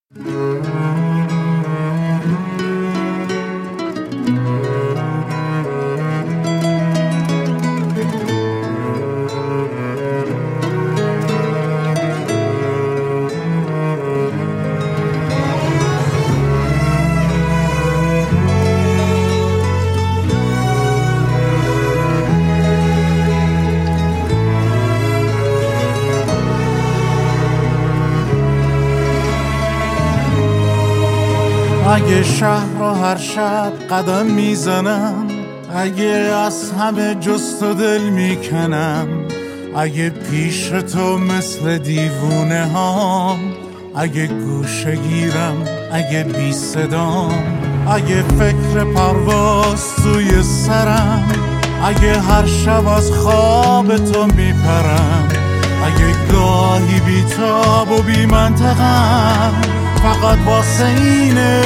اگه شهر رو هر شب قدم میزنم، اگه از همه جست و دل میکنم، اگه پیش تو مثل دیوونه هام، اگه گوشه گیرم، اگه بی صدام، اگه فکر پرواز توی سرم، اگه هر شب از خواب تو میپرم، اگه گاهی بی تاب و بی منطقم، فقط واسه اینه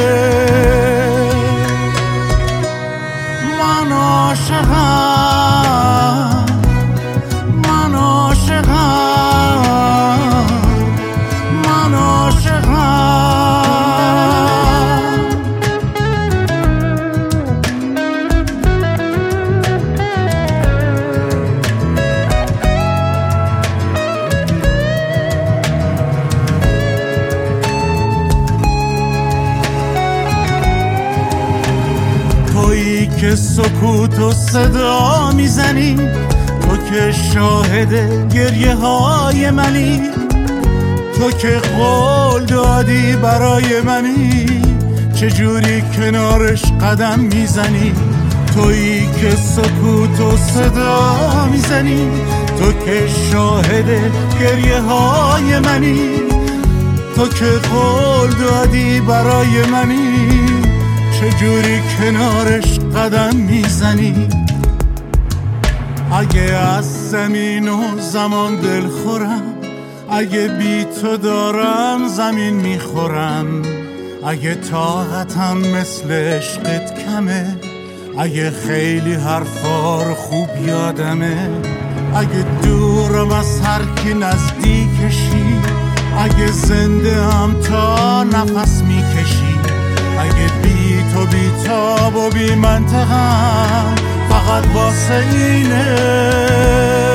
من عاشقم، من عاشقم، من عاشقم. تویی که سکوت و صدا میزنی، تو که شاهد گریه های منی، تو که قول دادی برای منی، چجوری کنارش قدم میزنی؟ تویی که سکوت و صدا میزنی، تو که شاهد گریه های منی، تو که قول دادی برای منی، چجوری کنارش قدم میزنی؟ اگه از زمین و زمان دل خورم، اگه بی تو دارم زمین میخورم، اگه طاقتم مثل عشقت کمه، اگه خیلی حرفا رو خوب یادمه، اگه دورم از هر کی نزدیکشی، اگه زنده هم تا نفس میکشی، اگه بی تو بی تاب و بی منطقم، فقط واسه اینه